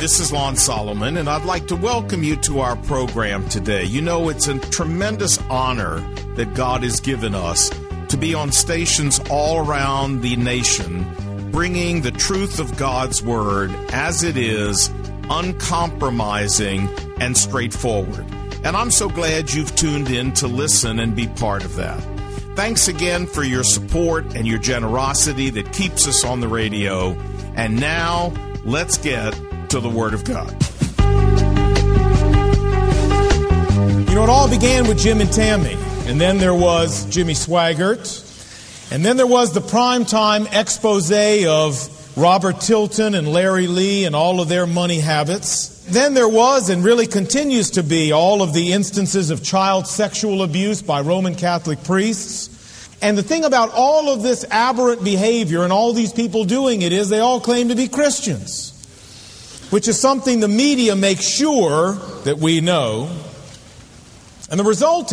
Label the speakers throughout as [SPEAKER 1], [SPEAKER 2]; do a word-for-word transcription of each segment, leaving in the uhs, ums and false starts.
[SPEAKER 1] this is Lon Solomon, and I'd like to welcome you to our program today. You know, it's a tremendous honor that God has given us to be on stations all around the nation, bringing the truth of God's Word as it is, uncompromising and straightforward. And I'm so glad you've tuned in to listen and be part of that. Thanks again for your support and your generosity that keeps us on the radio. And now, let's get to the Word of God.
[SPEAKER 2] You know, it all began with Jim and Tammy. And then there was Jimmy Swaggart. And then there was the primetime expose of Robert Tilton and Larry Lee and all of their money habits. Then there was, and really continues to be, all of the instances of child sexual abuse by Roman Catholic priests. And the thing about all of this aberrant behavior and all these people doing it is they all claim to be Christians, which is something the media makes sure that we know. And the result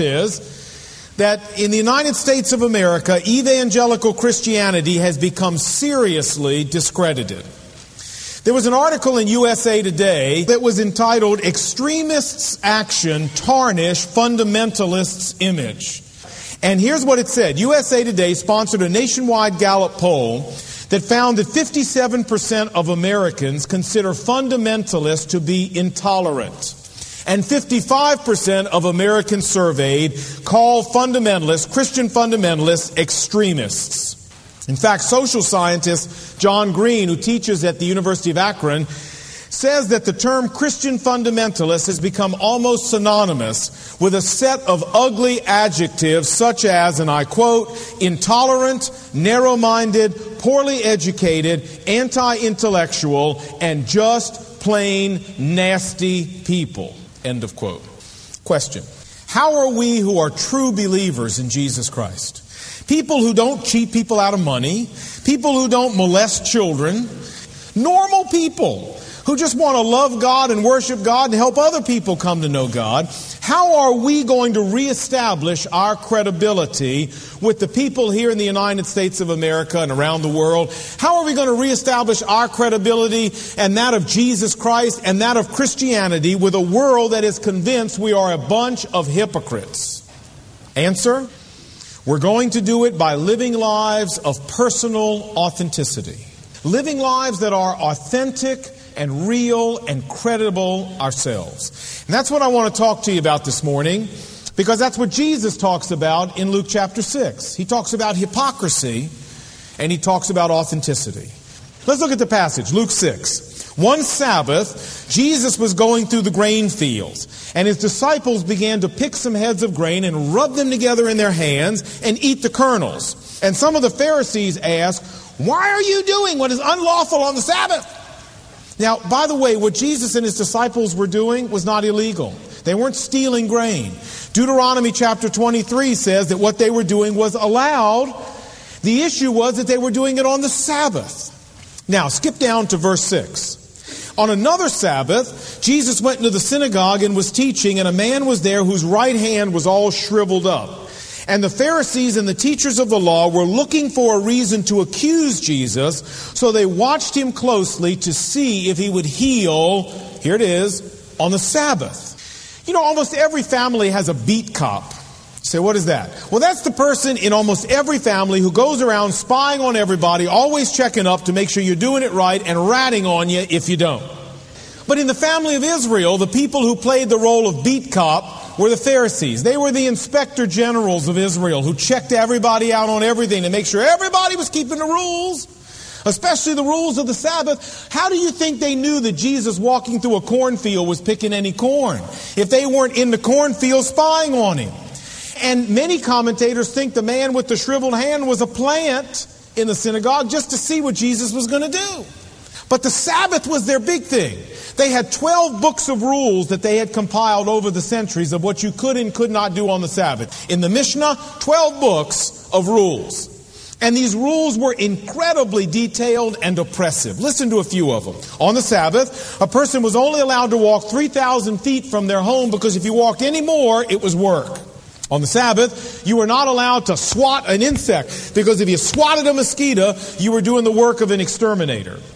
[SPEAKER 2] is that in the United States of America, evangelical Christianity has become seriously discredited. There was an article in U S A Today that was entitled, "Extremists' Action Tarnish Fundamentalists' Image." And here's what it said. U S A Today sponsored a nationwide Gallup poll that found that fifty-seven percent of Americans consider fundamentalists to be intolerant. And fifty-five percent of Americans surveyed call fundamentalists, Christian fundamentalists, extremists. In fact, social scientist John Green, who teaches at the University of Akron, says that the term Christian fundamentalist has become almost synonymous with a set of ugly adjectives such as, and I quote, intolerant, narrow-minded, poorly educated, anti-intellectual, and just plain nasty people. End of quote. Question. How are we who are true believers in Jesus Christ? People who don't cheat people out of money, people who don't molest children, normal people who just want to love God and worship God and help other people come to know God. How are we going to reestablish our credibility with the people here in the United States of America and around the world? How are we going to reestablish our credibility and that of Jesus Christ and that of Christianity with a world that is convinced we are a bunch of hypocrites? Answer: we're going to do it by living lives of personal authenticity. Living lives that are authentic and real and credible ourselves. And that's what I want to talk to you about this morning, because that's what Jesus talks about in Luke chapter six. He talks about hypocrisy and he talks about authenticity. Let's look at the passage, Luke six. One Sabbath, Jesus was going through the grain fields, and his disciples began to pick some heads of grain and rub them together in their hands and eat the kernels. And some of the Pharisees asked, "Why are you doing what is unlawful on the Sabbath?" Now, by the way, what Jesus and his disciples were doing was not illegal. They weren't stealing grain. Deuteronomy chapter twenty-three says that what they were doing was allowed. The issue was that they were doing it on the Sabbath. Now, skip down to verse six. On another Sabbath, Jesus went into the synagogue and was teaching, and a man was there whose right hand was all shriveled up. And the Pharisees and the teachers of the law were looking for a reason to accuse Jesus, so they watched him closely to see if he would heal, here it is, on the Sabbath. You know, almost every family has a beat cop. You say, what is that? Well, that's the person in almost every family who goes around spying on everybody, always checking up to make sure you're doing it right and ratting on you if you don't. But in the family of Israel, the people who played the role of beat cop were the Pharisees. They were the inspector generals of Israel who checked everybody out on everything to make sure everybody was keeping the rules, especially the rules of the Sabbath. How do you think they knew that Jesus walking through a cornfield was picking any corn if they weren't in the cornfield spying on him? And many commentators think the man with the shriveled hand was a plant in the synagogue just to see what Jesus was going to do. But the Sabbath was their big thing. They had twelve books of rules that they had compiled over the centuries of what you could and could not do on the Sabbath. In the Mishnah, twelve books of rules. And these rules were incredibly detailed and oppressive. Listen to a few of them. On the Sabbath, a person was only allowed to walk three thousand feet from their home, because if you walked any more, it was work. On the Sabbath, you were not allowed to swat an insect, because if you swatted a mosquito, you were doing the work of an exterminator.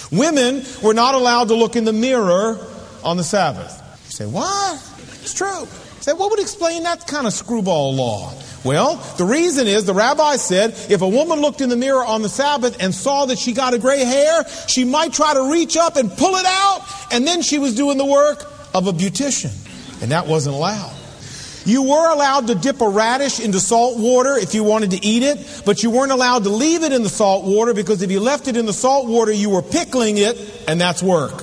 [SPEAKER 2] Women were not allowed to look in the mirror on the Sabbath. You say, what? It's true. You say, what would explain that kind of screwball law? Well, the reason is the rabbi said if a woman looked in the mirror on the Sabbath and saw that she got a gray hair, she might try to reach up and pull it out, and then she was doing the work of a beautician. And that wasn't allowed. You were allowed to dip a radish into salt water if you wanted to eat it, but you weren't allowed to leave it in the salt water, because if you left it in the salt water, you were pickling it, and that's work.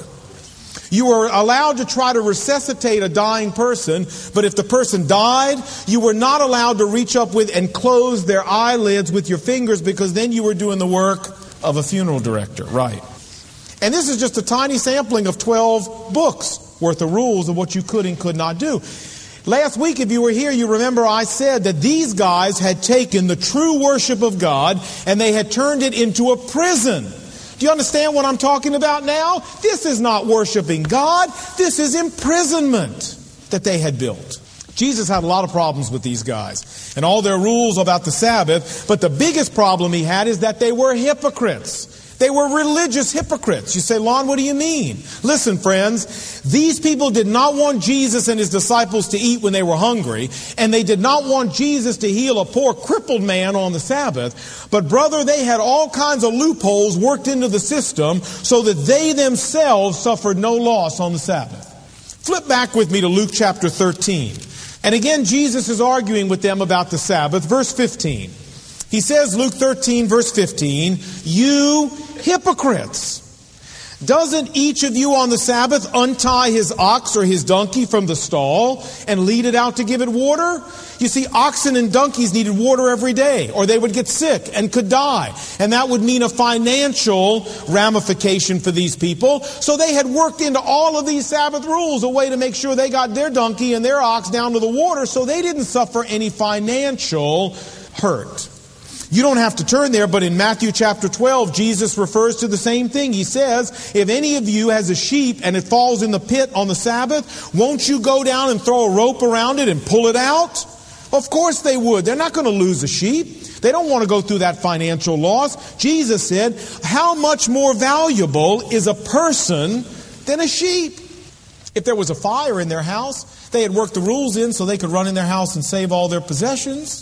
[SPEAKER 2] You were allowed to try to resuscitate a dying person, but if the person died, you were not allowed to reach up with and close their eyelids with your fingers, because then you were doing the work of a funeral director, right? And this is just a tiny sampling of twelve books worth of rules of what you could and could not do. Last week, if you were here, you remember I said that these guys had taken the true worship of God and they had turned it into a prison. Do you understand what I'm talking about now? This is not worshiping God. This is imprisonment that they had built. Jesus had a lot of problems with these guys and all their rules about the Sabbath, but the biggest problem he had is that they were hypocrites. They were religious hypocrites. You say, Lon, what do you mean? Listen, friends, these people did not want Jesus and his disciples to eat when they were hungry, and they did not want Jesus to heal a poor crippled man on the Sabbath. But brother, they had all kinds of loopholes worked into the system so that they themselves suffered no loss on the Sabbath. Flip back with me to Luke chapter thirteen. And again, Jesus is arguing with them about the Sabbath. Verse fifteen. He says, Luke thirteen, verse fifteen, you hypocrites! Doesn't each of you on the Sabbath untie his ox or his donkey from the stall and lead it out to give it water? You see, oxen and donkeys needed water every day, or they would get sick and could die. And that would mean a financial ramification for these people. So they had worked into all of these Sabbath rules a way to make sure they got their donkey and their ox down to the water so they didn't suffer any financial hurt. You don't have to turn there, but in Matthew chapter twelve, Jesus refers to the same thing. He says, if any of you has a sheep and it falls in the pit on the Sabbath, won't you go down and throw a rope around it and pull it out? Of course they would. They're not going to lose a sheep. They don't want to go through that financial loss. Jesus said, how much more valuable is a person than a sheep? If there was a fire in their house, they had worked the rules in so they could run in their house and save all their possessions.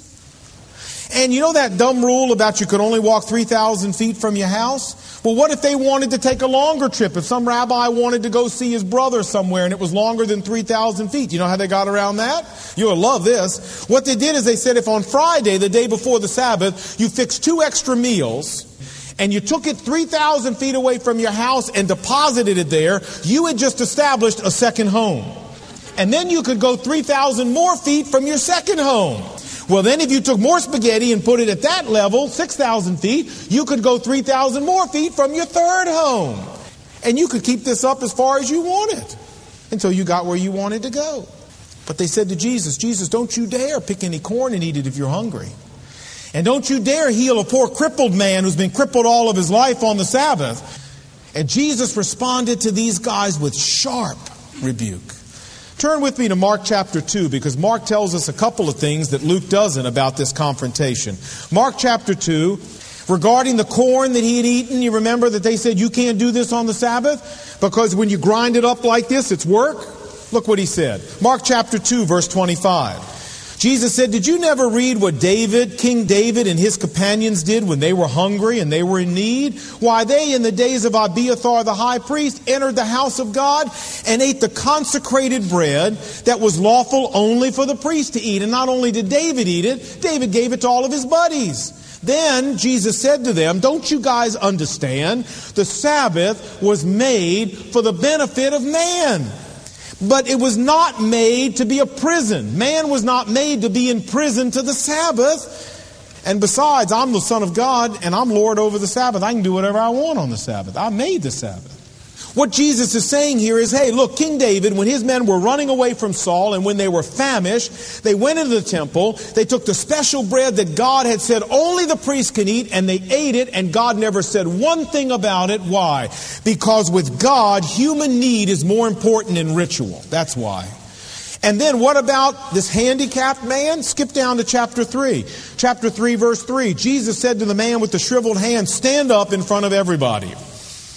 [SPEAKER 2] And you know that dumb rule about you could only walk three thousand feet from your house? Well, what if they wanted to take a longer trip? If some rabbi wanted to go see his brother somewhere and it was longer than three thousand feet, you know how they got around that? You'll love this. What they did is they said if on Friday, the day before the Sabbath, you fixed two extra meals and you took it three thousand feet away from your house and deposited it there, you had just established a second home. And then you could go three thousand more feet from your second home. Well, then if you took more spaghetti and put it at that level, six thousand feet, you could go three thousand more feet from your third home. And you could keep this up as far as you wanted until you got where you wanted to go. But they said to Jesus, Jesus, don't you dare pick any corn and eat it if you're hungry. And don't you dare heal a poor crippled man who's been crippled all of his life on the Sabbath. And Jesus responded to these guys with sharp rebuke. Turn with me to Mark chapter two, because Mark tells us a couple of things that Luke doesn't about this confrontation. Mark chapter two, regarding the corn that he had eaten, you remember that they said you can't do this on the Sabbath because when you grind it up like this, it's work? Look what he said. Mark chapter two, verse twenty-five. Jesus said, did you never read what David, King David and his companions did when they were hungry and they were in need? Why, they in the days of Abiathar the high priest entered the house of God and ate the consecrated bread that was lawful only for the priest to eat. And not only did David eat it, David gave it to all of his buddies. Then Jesus said to them, don't you guys understand? The Sabbath was made for the benefit of man. But it was not made to be a prison. Man was not made to be in prison to the Sabbath. And besides, I'm the Son of God and I'm Lord over the Sabbath. I can do whatever I want on the Sabbath. I made the Sabbath. What Jesus is saying here is, hey, look, King David, when his men were running away from Saul and when they were famished, they went into the temple, they took the special bread that God had said only the priest can eat, and they ate it, and God never said one thing about it. Why? Because with God, human need is more important than ritual. That's why. And then what about this handicapped man? Skip down to chapter three. Chapter three, verse three. Jesus said to the man with the shriveled hand, stand up in front of everybody.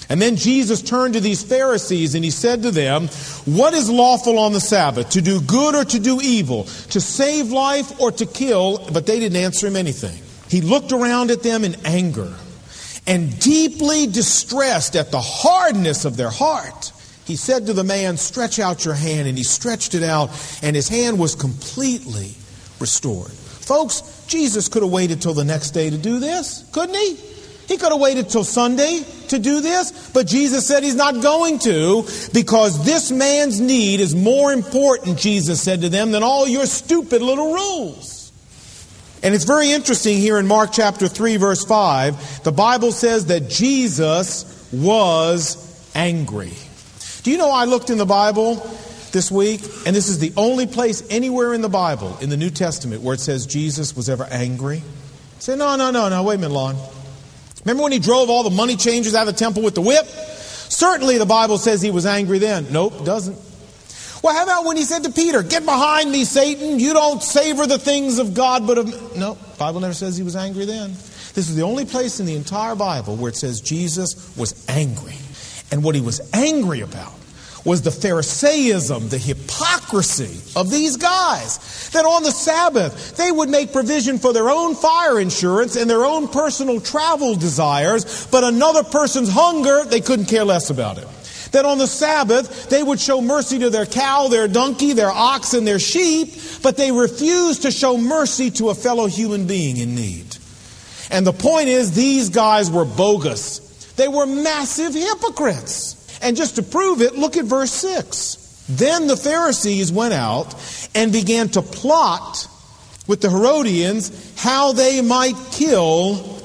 [SPEAKER 2] And then Jesus turned to these Pharisees and he said to them, what is lawful on the Sabbath, to do good or to do evil, to save life or to kill? But they didn't answer him anything. He looked around at them in anger and deeply distressed at the hardness of their heart. He said to the man, stretch out your hand. And he stretched it out and his hand was completely restored. Folks, Jesus could have waited till the next day to do this, couldn't he? He could have waited till Sunday to do this, but Jesus said he's not going to because this man's need is more important, Jesus said to them, than all your stupid little rules. And it's very interesting here in Mark chapter three, verse five, the Bible says that Jesus was angry. Do you know I looked in the Bible this week, and this is the only place anywhere in the Bible, in the New Testament, where it says Jesus was ever angry? Say, no, no, no, no, wait a minute, Lon. Remember when he drove all the money changers out of the temple with the whip? Certainly the Bible says he was angry then. Nope, doesn't. Well, how about when he said to Peter, get behind me, Satan. You don't savor the things of God, but of... No, the Bible never says he was angry then. This is the only place in the entire Bible where it says Jesus was angry. And what he was angry about was the Pharisaism, the hypocrisy of these guys. That on the Sabbath, they would make provision for their own fire insurance and their own personal travel desires, but another person's hunger, they couldn't care less about it. That on the Sabbath, they would show mercy to their cow, their donkey, their ox, and their sheep, but they refused to show mercy to a fellow human being in need. And the point is, these guys were bogus. They were massive hypocrites. And just to prove it, look at verse six. Then the Pharisees went out and began to plot with the Herodians how they might kill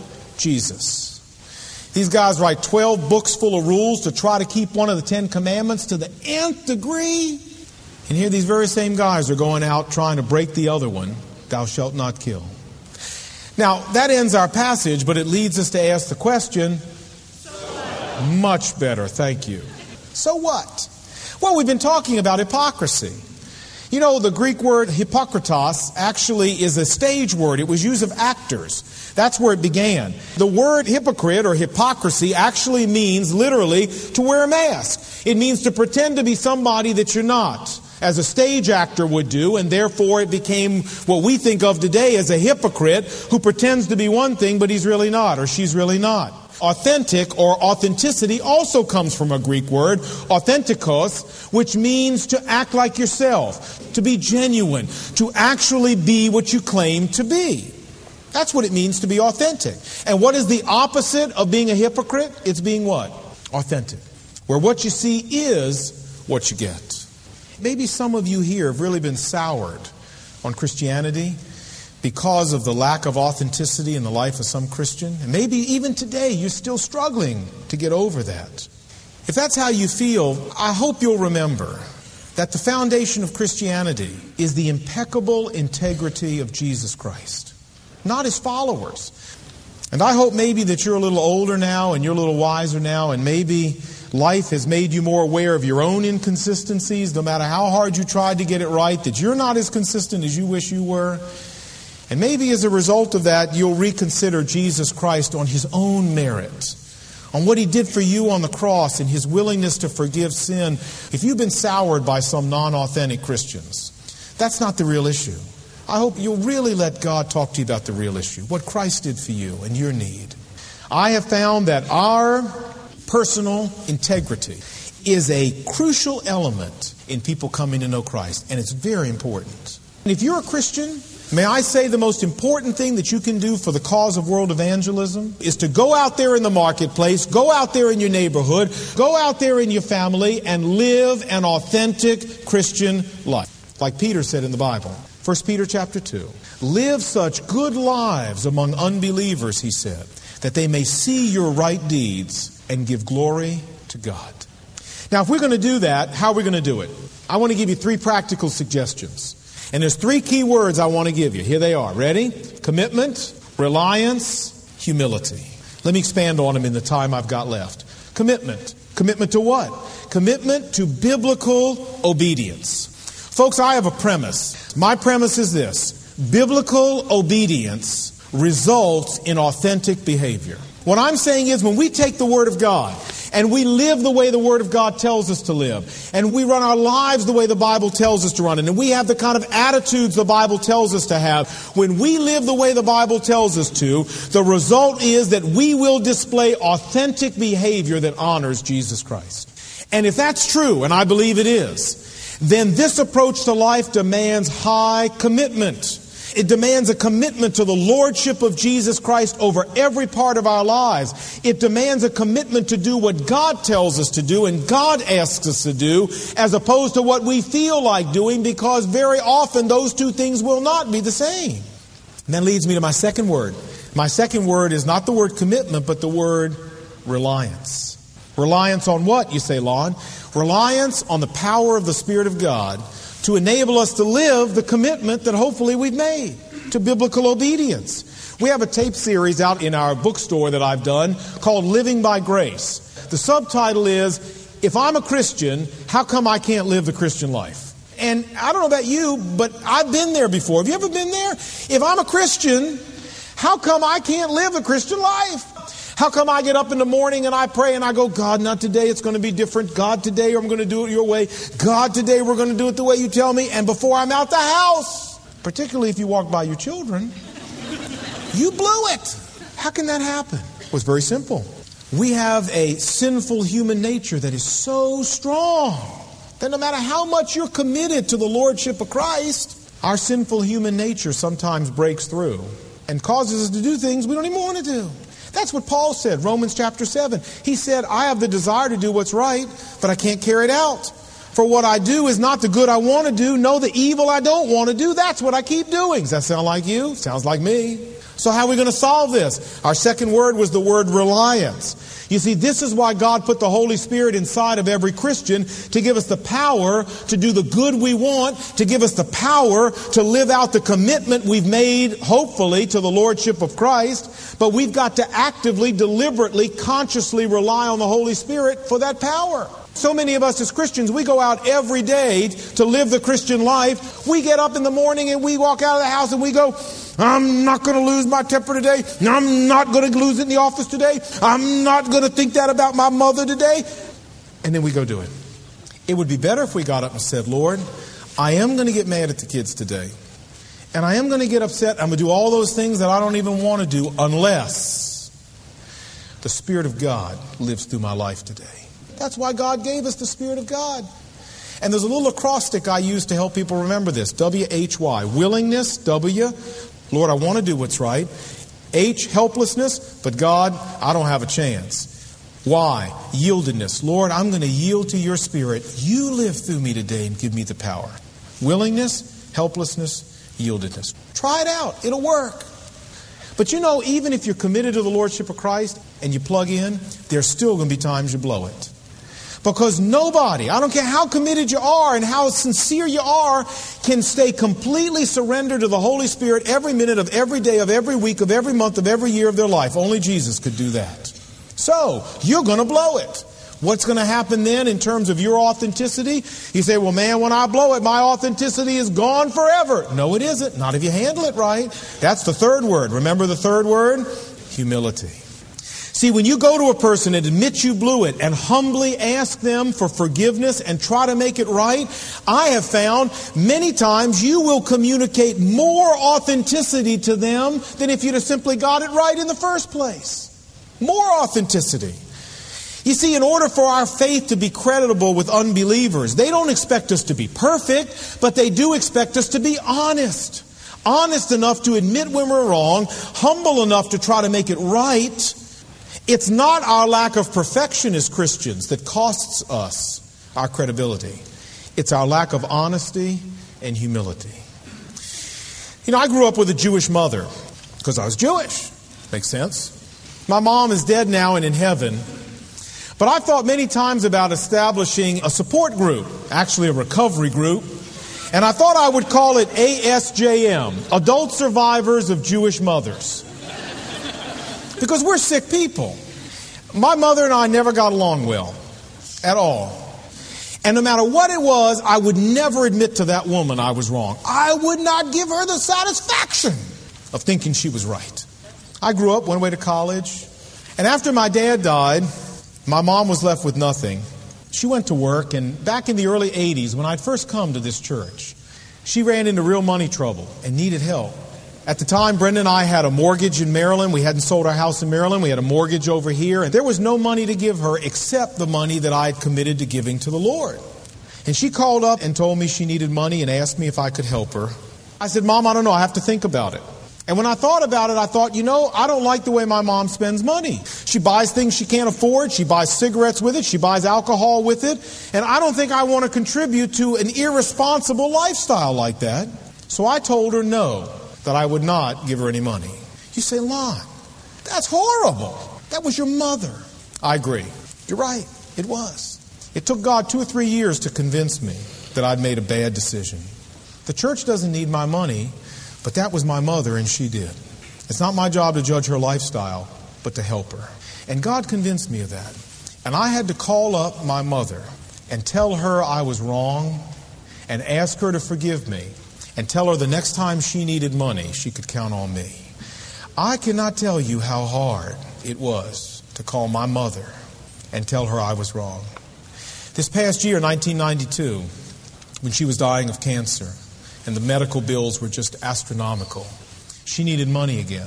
[SPEAKER 2] Jesus. These guys write twelve books full of rules to try to keep one of the Ten Commandments to the nth degree. And here these very same guys are going out trying to break the other one, thou shalt not kill. Now, that ends our passage, but it leads us to ask the question, much better, thank you. So what? Well, we've been talking about hypocrisy. You know, the Greek word hypokritos actually is a stage word. It was used of actors. That's where it began. The word hypocrite or hypocrisy actually means literally to wear a mask. It means to pretend to be somebody that you're not, as a stage actor would do, and therefore it became what we think of today as a hypocrite who pretends to be one thing but he's really not, or she's really not. Authentic or authenticity also comes from a Greek word, authentikos, which means to act like yourself, to be genuine, to actually be what you claim to be. That's what it means to be authentic. And what is the opposite of being a hypocrite? It's being what? Authentic. Where what you see is what you get. Maybe some of you here have really been soured on Christianity because of the lack of authenticity in the life of some Christian. And maybe even today you're still struggling to get over that. If that's how you feel, I hope you'll remember that the foundation of Christianity is the impeccable integrity of Jesus Christ, not his followers. And I hope maybe that you're a little older now and you're a little wiser now, and maybe life has made you more aware of your own inconsistencies, no matter how hard you tried to get it right, that you're not as consistent as you wish you were. And maybe as a result of that, you'll reconsider Jesus Christ on his own merit, on what he did for you on the cross and his willingness to forgive sin. If you've been soured by some non-authentic Christians, that's not the real issue. I hope you'll really let God talk to you about the real issue, what Christ did for you and your need. I have found that our personal integrity is a crucial element in people coming to know Christ, and it's very important. And if you're a Christian, may I say the most important thing that you can do for the cause of world evangelism is to go out there in the marketplace, go out there in your neighborhood, go out there in your family and live an authentic Christian life. Like Peter said in the Bible, First Peter chapter two. Live such good lives among unbelievers, he said, that they may see your right deeds and give glory to God. Now, if we're going to do that, how are we going to do it? I want to give you three practical suggestions. And there's three key words I want to give you. Here they are. Ready? Commitment, reliance, humility. Let me expand on them in the time I've got left. Commitment. Commitment to what? Commitment to biblical obedience. Folks, I have a premise. My premise is this. Biblical obedience results in authentic behavior. What I'm saying is when we take the Word of God and we live the way the Word of God tells us to live, and we run our lives the way the Bible tells us to run it, and we have the kind of attitudes the Bible tells us to have, when we live the way the Bible tells us to, the result is that we will display authentic behavior that honors Jesus Christ. And if that's true, and I believe it is, then this approach to life demands high commitment. It demands a commitment to the lordship of Jesus Christ over every part of our lives. It demands a commitment to do what God tells us to do and God asks us to do, as opposed to what we feel like doing, because very often those two things will not be the same. And that leads me to my second word. My second word is not the word commitment, but the word reliance. Reliance on what, you say, Lon? Reliance on the power of the Spirit of God to enable us to live the commitment that hopefully we've made to biblical obedience. We have a tape series out in our bookstore that I've done called Living by Grace. The subtitle is, If I'm a Christian, How Come I Can't Live the Christian Life? And I don't know about you, but I've been there before. Have you ever been there? If I'm a Christian, how come I can't live a Christian life? How come I get up in the morning and I pray and I go, God, not today, it's going to be different. God, today I'm going to do it your way. God, today we're going to do it the way you tell me. And before I'm out the house, particularly if you walk by your children, you blew it. How can that happen? Well, it's very simple. We have a sinful human nature that is so strong that no matter how much you're committed to the lordship of Christ, our sinful human nature sometimes breaks through and causes us to do things we don't even want to do. That's what Paul said, Romans chapter seven. He said, I have the desire to do what's right, but I can't carry it out. For what I do is not the good I want to do. No, the evil I don't want to do. That's what I keep doing. Does that sound like you? Sounds like me. So how are we going to solve this? Our second word was the word reliance. You see, this is why God put the Holy Spirit inside of every Christian, to give us the power to do the good we want, to give us the power to live out the commitment we've made, hopefully, to the Lordship of Christ. But we've got to actively, deliberately, consciously rely on the Holy Spirit for that power. So many of us as Christians, we go out every day to live the Christian life. We get up in the morning and we walk out of the house and we go, I'm not going to lose my temper today. I'm not going to lose it in the office today. I'm not going to think that about my mother today. And then we go do it. It would be better if we got up and said, Lord, I am going to get mad at the kids today. And I am going to get upset. I'm going to do all those things that I don't even want to do unless the Spirit of God lives through my life today. That's why God gave us the Spirit of God. And there's a little acrostic I use to help people remember this. W H Y. Willingness, W. Lord, I want to do what's right. H, helplessness, but God, I don't have a chance. Y, yieldedness. Lord, I'm going to yield to your Spirit. You live through me today and give me the power. Willingness, helplessness, yieldedness. Try it out. It'll work. But you know, even if you're committed to the Lordship of Christ and you plug in, there's still going to be times you blow it. Because nobody, I don't care how committed you are and how sincere you are, can stay completely surrendered to the Holy Spirit every minute of every day of every week of every month of every year of their life. Only Jesus could do that. So, you're going to blow it. What's going to happen then in terms of your authenticity? You say, well, man, when I blow it, my authenticity is gone forever. No, it isn't. Not if you handle it right. That's the third word. Remember the third word? Humility. See, when you go to a person and admit you blew it and humbly ask them for forgiveness and try to make it right, I have found many times you will communicate more authenticity to them than if you'd have simply got it right in the first place. More authenticity. You see, in order for our faith to be creditable with unbelievers, they don't expect us to be perfect, but they do expect us to be honest. Honest enough to admit when we're wrong, humble enough to try to make it right. It's not our lack of perfection as Christians that costs us our credibility. It's our lack of honesty and humility. You know, I grew up with a Jewish mother because I was Jewish. Makes sense. My mom is dead now and in heaven. But I've thought many times about establishing a support group, actually a recovery group. And I thought I would call it A S J M, Adult Survivors of Jewish Mothers. Because we're sick people. My mother and I never got along well. At all. And no matter what it was, I would never admit to that woman I was wrong. I would not give her the satisfaction of thinking she was right. I grew up, went away to college. And after my dad died, My mom was left with nothing. She went to work, and back in the early eighties, when I'd first come to this church, she ran into real money trouble and needed help. At the time, Brenda and I had a mortgage in Maryland. We hadn't sold our house in Maryland. We had a mortgage over here, and there was no money to give her except the money that I had committed to giving to the Lord. And she called up and told me she needed money and asked me if I could help her. I said, Mom, I don't know. I have to think about it. And when I thought about it, I thought, you know, I don't like the way my mom spends money. She buys things she can't afford. She buys cigarettes with it. She buys alcohol with it. And I don't think I want to contribute to an irresponsible lifestyle like that. So I told her no, that I would not give her any money. You say, Lon, that's horrible. That was your mother. I agree. You're right. It was. It took God two or three years to convince me that I'd made a bad decision. The church doesn't need my money, but that was my mother, and she did. It's not my job to judge her lifestyle, but to help her. And God convinced me of that. And I had to call up my mother and tell her I was wrong and ask her to forgive me and tell her the next time she needed money, she could count on me. I cannot tell you how hard it was to call my mother and tell her I was wrong. This past year, nineteen ninety-two, when she was dying of cancer and the medical bills were just astronomical, she needed money again.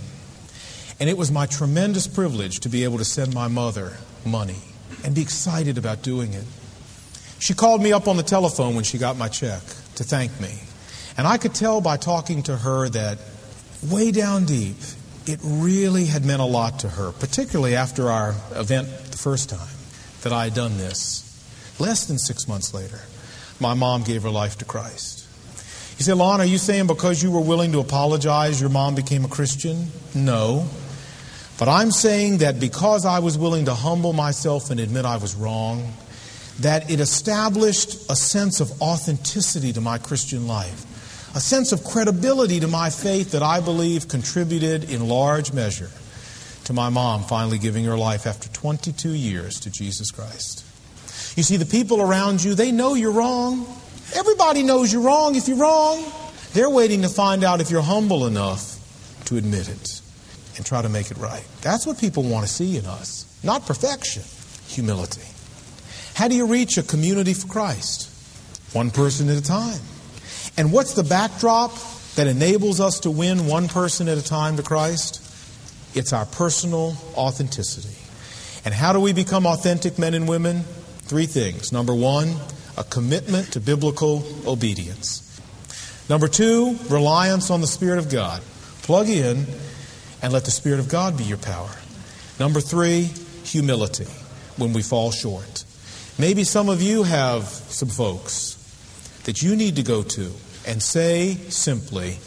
[SPEAKER 2] And it was my tremendous privilege to be able to send my mother money and be excited about doing it. She called me up on the telephone when she got my check to thank me. And I could tell by talking to her that way down deep, it really had meant a lot to her, particularly after our event the first time that I had done this. Less than six months later, my mom gave her life to Christ. You say, Lon, are you saying because you were willing to apologize, your mom became a Christian? No. But I'm saying that because I was willing to humble myself and admit I was wrong, that it established a sense of authenticity to my Christian life, a sense of credibility to my faith that I believe contributed in large measure to my mom finally giving her life after twenty-two years to Jesus Christ. You see, the people around you, they know you're wrong. Everybody knows you're wrong if you're wrong. They're waiting to find out if you're humble enough to admit it and try to make it right. That's what people want to see in us. Not perfection, humility. How do you reach a community for Christ? One person at a time. And what's the backdrop that enables us to win one person at a time to Christ? It's our personal authenticity. And how do we become authentic men and women? Three things. Number one, a commitment to biblical obedience. Number two, reliance on the Spirit of God. Plug in and let the Spirit of God be your power. Number three, humility when we fall short. Maybe some of you have some folks that you need to go to and say simply,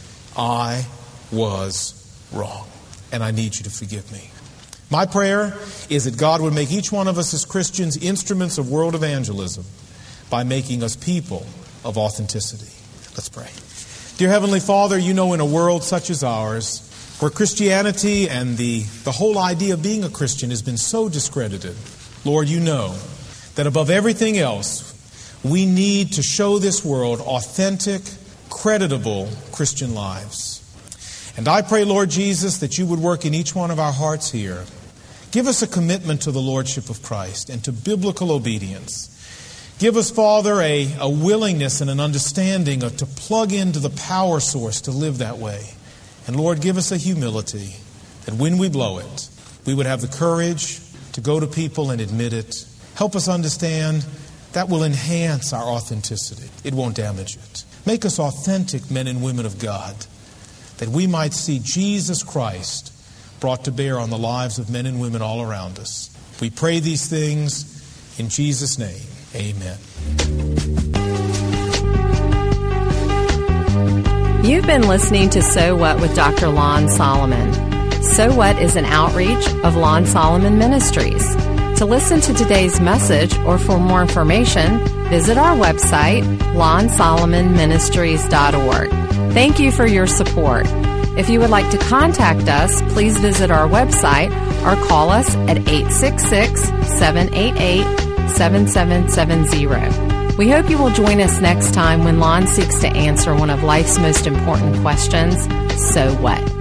[SPEAKER 2] I was wrong, and I need you to forgive me. My prayer is that God would make each one of us as Christians instruments of world evangelism by making us people of authenticity. Let's pray. Dear Heavenly Father, you know in a world such as ours, where Christianity and the, the whole idea of being a Christian has been so discredited, Lord, you know that above everything else, we need to show this world authentic, creditable Christian lives. And I pray, Lord Jesus, that you would work in each one of our hearts here. Give us a commitment to the Lordship of Christ and to biblical obedience. Give us, Father, a, a willingness and an understanding of to plug into the power source to live that way. And Lord, give us a humility that when we blow it, we would have the courage to go to people and admit it. Help us understand that will enhance our authenticity. It won't damage it. Make us authentic men and women of God, that we might see Jesus Christ brought to bear on the lives of men and women all around us. We pray these things in Jesus' name. Amen.
[SPEAKER 3] You've been listening to So What with Doctor Lon Solomon. So What is an outreach of Lon Solomon Ministries. To listen to today's message or for more information, visit our website, lon solomon ministries dot org. Thank you for your support. If you would like to contact us, please visit our website or call us at eight six six, seven eight eight, seven seven seven zero. We hope you will join us next time when Lon seeks to answer one of life's most important questions, so what?